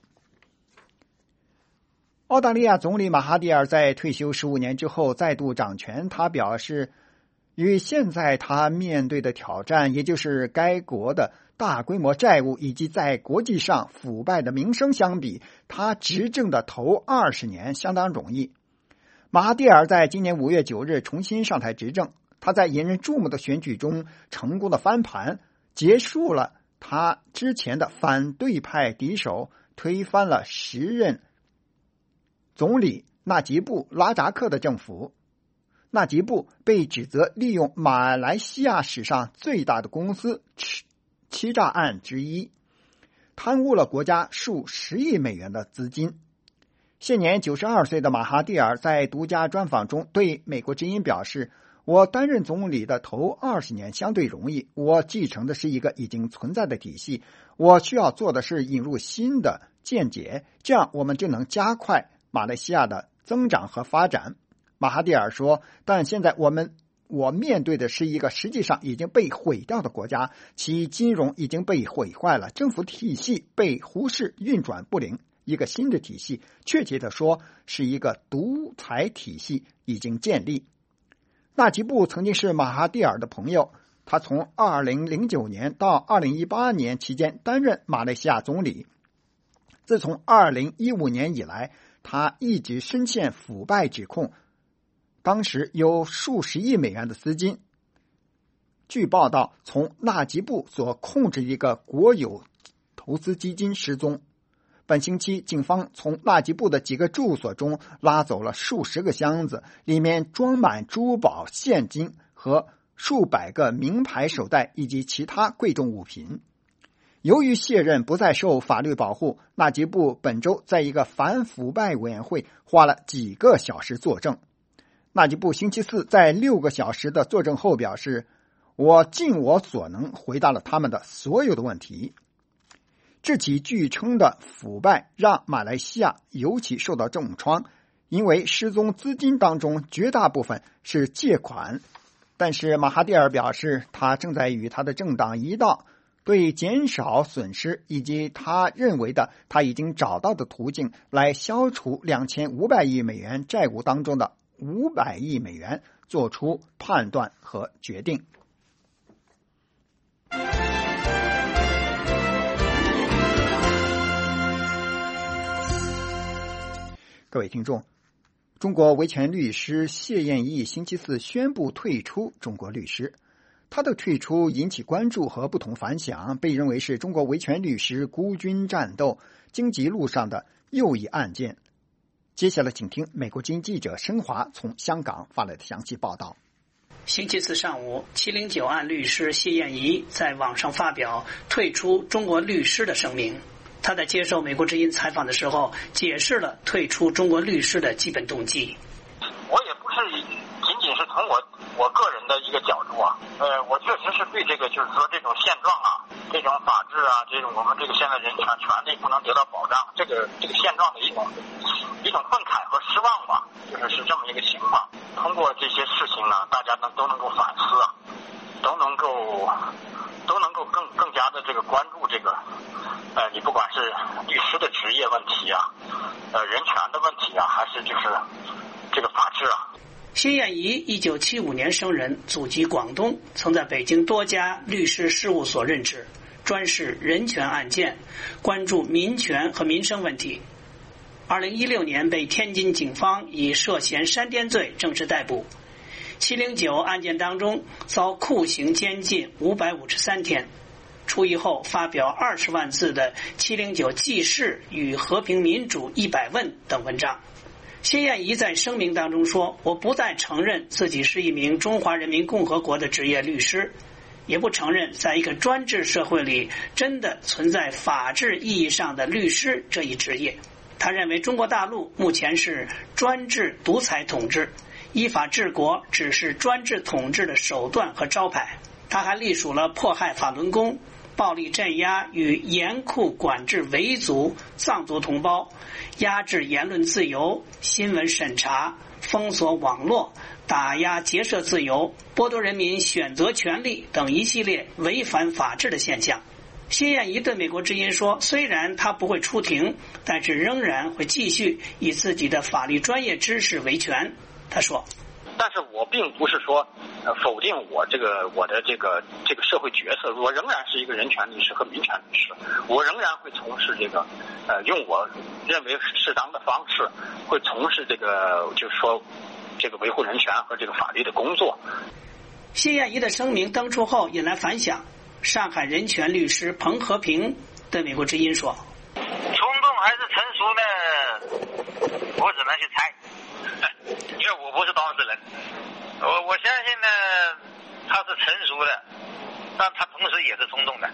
澳大利亚总理马哈蒂尔在退休十五年之后再度掌权，他表示，与现在他面对的挑战，也就是该国的大规模债务以及在国际上腐败的名声相比，他执政的头二十年相当容易。马哈蒂尔在今年五月九日重新上台执政，他在引人注目的选举中成功的翻盘，结束了他之前的反对派敌手，推翻了时任总理纳吉布拉扎克的政府。纳吉布被指责利用马来西亚史上最大的公司欺诈案之一，贪污了国家数十亿美元的资金。现年九十二岁的马哈蒂尔在独家专访中对美国之音表示，我担任总理的头二十年相对容易，我继承的是一个已经存在的体系，我需要做的是引入新的见解，这样我们就能加快马来西亚的增长和发展。马哈蒂尔说，但现在我们我面对的是一个实际上已经被毁掉的国家，其金融已经被毁坏了，政府体系被忽视，运转不灵，一个新的体系，确切的说是一个独裁体系已经建立。纳吉布曾经是马哈蒂尔的朋友，他从二零零九年到二零一八年期间担任马来西亚总理。自从二零一五年以来，他一直深陷腐败指控，当时有数十亿美元的资金，据报道从纳吉布所控制一个国有投资基金失踪。本星期警方从纳吉布的几个住所中拉走了数十个箱子，里面装满珠宝、现金和数百个名牌手袋以及其他贵重物品。 由于卸任不再受法律保护，纳吉布本周在一个反腐败委员会花了几个小时作证。纳吉布星期四在六个小时的作证后表示，我尽我所能回答了他们的所有的问题。这起据称的腐败让马来西亚尤其受到重创，因为失踪资金当中绝大部分是借款。但是马哈蒂尔表示，他正在与他的政党一道对减少损失以及他认为的他已经找到的途径来消除两千五百亿美元债务当中的五百亿美元做出判断和决定。各位听众，中国维权律师谢燕毅星期四宣布退出中国律师。他的退出引起关注和不同反响，被认为是中国维权律师孤军战斗荆棘路上的又一案件。接下来请听美国之音记者申华从香港发来的详细报道。 星期四上午，七零九案律师谢燕怡在网上发表退出中国律师的声明。他在接受美国之音采访的时候，解释了退出中国律师的基本动机。 我也不是仅仅是从我我个人的一个角度啊，呃，我确实是对这个就是说这种现状啊，这种法治啊，这种我们这个现在人权权利不能得到保障，这个这个现状的一种一种愤慨和失望吧，就是是这么一个情况。通过这些事情呢，大家能都能够反思啊，都能够都能够更更加的这个关注这个，呃，你不管是律师的职业问题啊，呃，人权的问题啊，还是就是这个法治啊。 谢燕怡一九七五年生人，祖籍广东，曾在北京多家律师事务所任职，专事人权案件，关注民权和民生问题。二零一六年被天津警方以涉嫌煽颠罪正式逮捕。七零九案件当中遭酷刑监禁五百五十三天，出狱后发表二十万字的《七零九纪事与和平民主一百问》等文章。谢燕怡在声明当中说，我不再承认自己是一名中华人民共和国的职业律师，也不承认在一个专制社会里真的存在法治意义上的律师这一职业。他认为中国大陆目前是专制独裁统治，依法治国只是专制统治的手段和招牌。他还隶属了迫害法轮功、暴力镇压与严酷管制维族、藏族同胞、压制言论自由、新闻审查、封锁网络、打压结社自由、剥夺人民选择权利等一系列违反法治的现象。谢燕怡对美国之音说，虽然他不会出庭，但是仍然会继续以自己的法律专业知识维权。他说， 但是我并不是说呃否定我这个我的这个这个社会角色，我仍然是一个人权律师和民权律师，我仍然会从事这个呃用我认为适当的方式会从事这个就是说这个维护人权和这个法律的工作。 谢燕怡的声明登出后引来反响，上海人权律师彭和平对美国之音说， 冲动还是成熟呢，我只能去猜，因为我不是当事人。我我相信呢，他是成熟的，但他同时也是冲动的。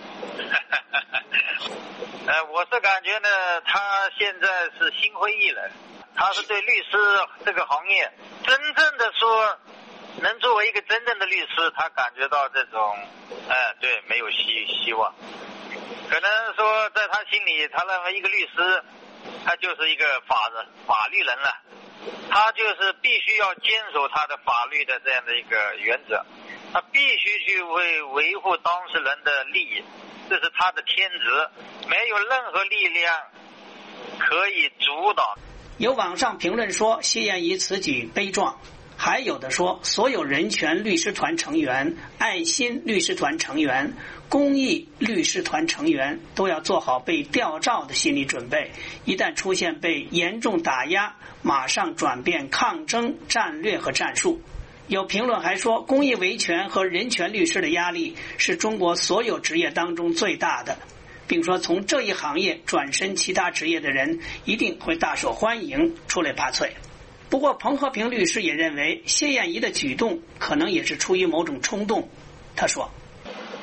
呃，我是感觉呢，他现在是心灰意冷，他是对律师这个行业真正的说，能作为一个真正的律师，他感觉到这种，哎、呃，对，没有希希望。可能说在他心里，他认为一个律师，他就是一个法人法律人了。他就是必须要坚守他的法律的这样的一个原则，他必须去为维护当事人的利益，这是他的天职，没有任何力量可以阻挡。 有网上评论说谢燕怡此举悲壮，还有的说所有人权律师团成员、爱心律师团成员、公益律师团成员都要做好被吊照的心理准备，一旦出现被严重打压，马上转变抗争战略和战术。有评论还说，公益维权和人权律师的压力是中国所有职业当中最大的，并说从这一行业转身其他职业的人一定会大受欢迎，出类拔萃。不过彭和平律师也认为谢燕怡的举动可能也是出于某种冲动。他说，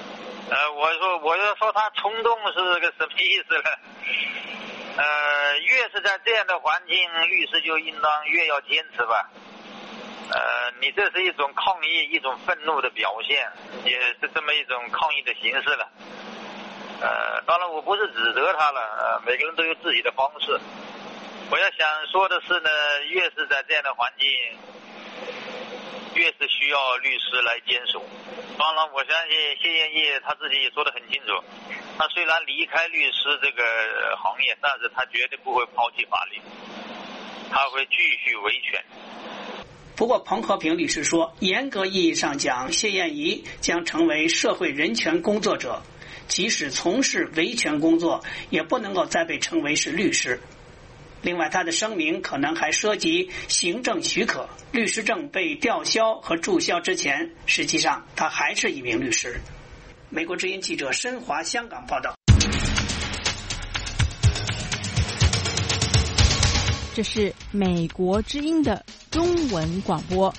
呃，我说我就说他冲动是个什么意思呢？呃，越是在这样的环境，律师就应当越要坚持吧。呃，你这是一种抗议，一种愤怒的表现，也是这么一种抗议的形式了。呃，当然我不是指责他了，呃，每个人都有自己的方式。我要想说的是呢，越是在这样的环境，越是需要律师来坚守。当然，我相信谢燕义他自己也说得很清楚，他虽然离开律师这个行业，但是他绝对不会抛弃法律，他会继续维权。 不过，彭和平律师说，严格意义上讲，谢燕怡将成为社会人权工作者，即使从事维权工作，也不能够再被称为是律师。另外，他的声明可能还涉及行政许可，律师证被吊销和注销之前，实际上他还是一名律师。美国之音记者申华香港报道。 这是美国之音的中文广播。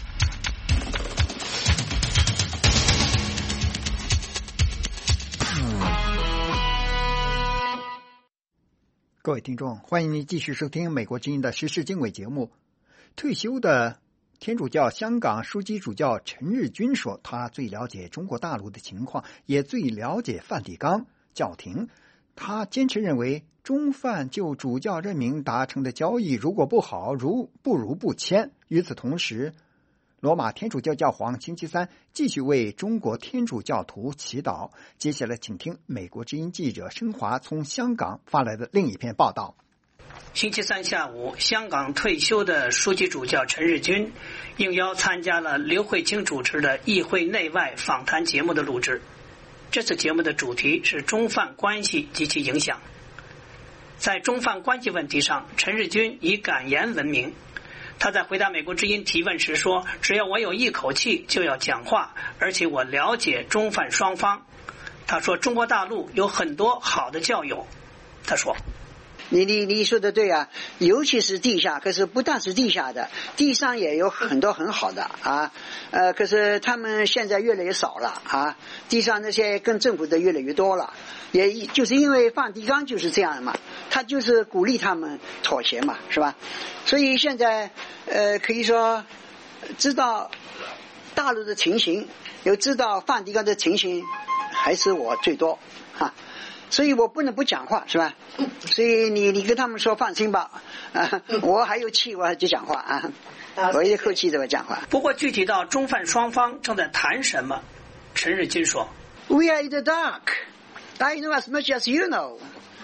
各位听众，欢迎您继续收听美国之音的时事经纬节目。退休的天主教香港枢机主教陈日君说，他最了解中国大陆的情况，也最了解梵蒂冈教廷。他坚持认为，中梵就主教任命达成的交易如果不好，如不如不签。与此同时，罗马天主教教皇星期三继续为中国天主教徒祈祷。接下来请听美国之音记者申华从香港发来的另一篇报道。 星期三下午，香港退休的枢机主教陈日君应邀参加了刘慧卿主持的议会内外访谈节目的录制。这次节目的主题是中梵关系及其影响。在中梵关系问题上，陈日君以敢言闻名。他在回答美国之音提问时说，只要我有一口气就要讲话，而且我了解中梵双方。他说中国大陆有很多好的教友。他说你你你说的对啊，尤其是地下，可是不但是地下的，地上也有很多很好的啊，呃，可是他们现在越来越少了啊，地上那些跟政府的越来越多了，也就是因为梵蒂冈就是这样嘛，他就是鼓励他们妥协嘛，是吧？所以现在呃可以说知道大陆的情形，有知道梵蒂冈的情形，还是我最多啊。所以我不能不讲话，是吧？所以你你跟他们说放心吧，啊，我还有气，我还就讲话啊，我一口气怎么讲话？ 不过具体到中梵双方正在谈什么，陈日君说 ：“We are in the dark. I know as much as you know.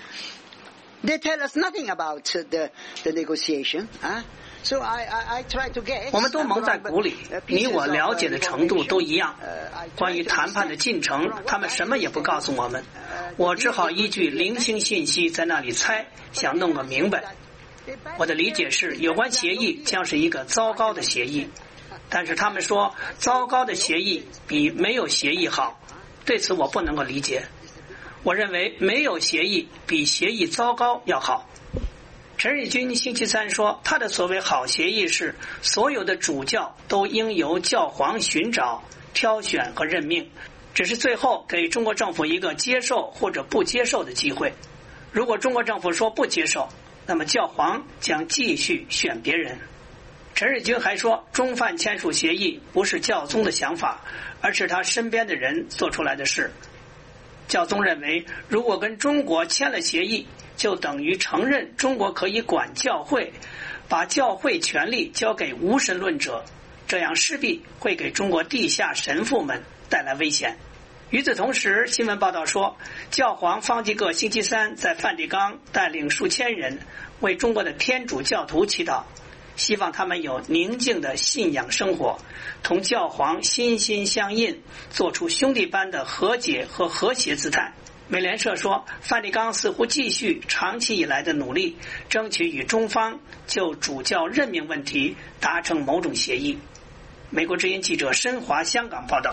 They tell us nothing about the the negotiation 啊。”So I, I, I try to get 我们都蒙在鼓里，你我了解的程度都一样。关于谈判的进程，他们什么也不告诉我们，我只好依据零星信息在那里猜，想弄个明白。我的理解是，有关协议将是一个糟糕的协议，但是他们说糟糕的协议比没有协议好，对此我不能够理解。我认为没有协议比协议糟糕要好。陈日君星期三说，他的所谓好协议是所有的主教都应由教皇寻找、挑选和任命，只是最后给中国政府一个接受或者不接受的机会。如果中国政府说不接受，那么教皇将继续选别人。陈日君还说，中梵签署协议不是教宗的想法，而是他身边的人做出来的事。教宗认为，如果跟中国签了协议，就等于承认中国可以管教会，把教会权力交给无神论者，这样势必会给中国地下神父们带来危险。与此同时，新闻报道说，教皇方济各星期三在梵蒂冈带领数千人为中国的天主教徒祈祷，希望他们有宁静的信仰生活，同教皇心心相印，做出兄弟般的和解和和谐姿态。美联社说，梵蒂冈似乎继续长期以来的努力，争取与中方就主教任命问题达成某种协议。美国之音记者申华香港报道。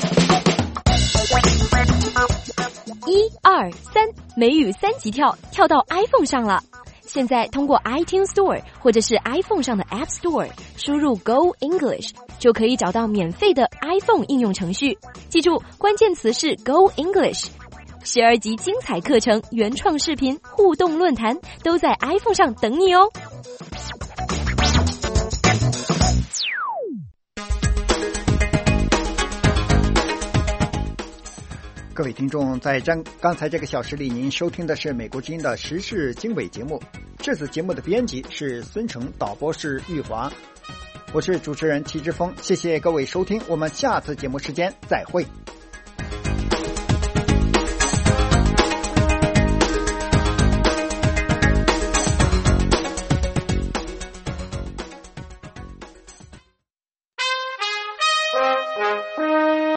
一二三，美语三级跳，跳到 iPhone 上了。现在通过 iTunes Store 或者是 iPhone 上的 App Store 输入 Go English， 就可以找到免费的 iPhone 应用程序。记住，关键词是 Go English。十二集精彩课程、原创视频、互动论坛都在 iPhone 上等你哦。 各位听众，在刚才这个小时里，您收听的是美国之音的时事经纬节目。这次节目的编辑是孙成，导播是玉华，我是主持人齐志峰。谢谢各位收听，我们下次节目时间再会。